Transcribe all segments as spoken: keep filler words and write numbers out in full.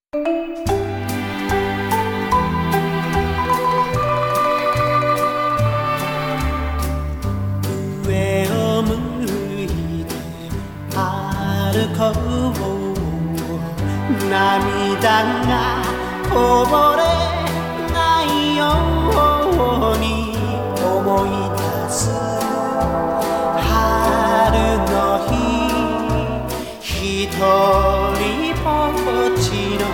上を向いて歩こう、涙がこぼれないように思い出す春の日、ひとりぼっちの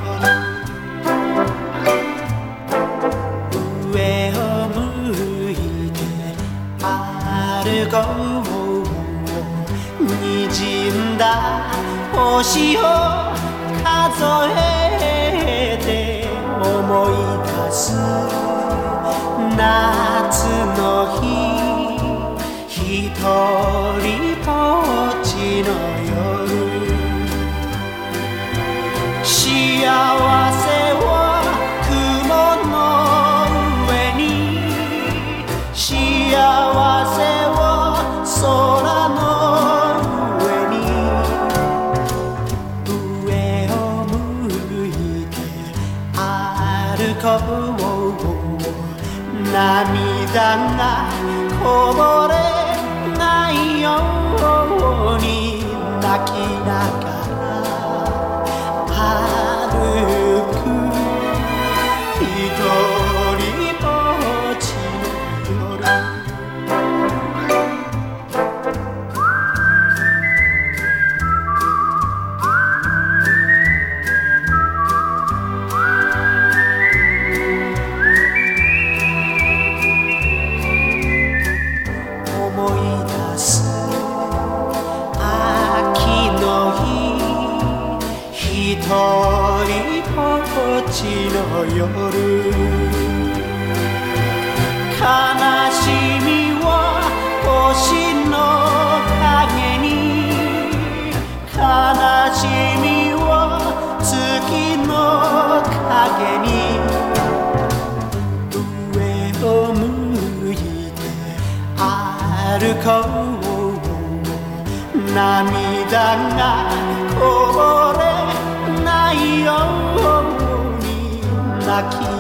夜、上を向いて歩こう、滲んだ星を数えて思い出す夏の日、ひとりぼっちの夜、幸せを雲の上に、幸せを空の上に、上を向いて歩こう、涙がこぼれないように泣きながら歩く、ひとりぼっちの夜。思い出す秋の日、ひとりぼっちの夜、悲しみを星の影に、悲しみを月の影に、上を向いて歩こう、涙がこぼれないように泣き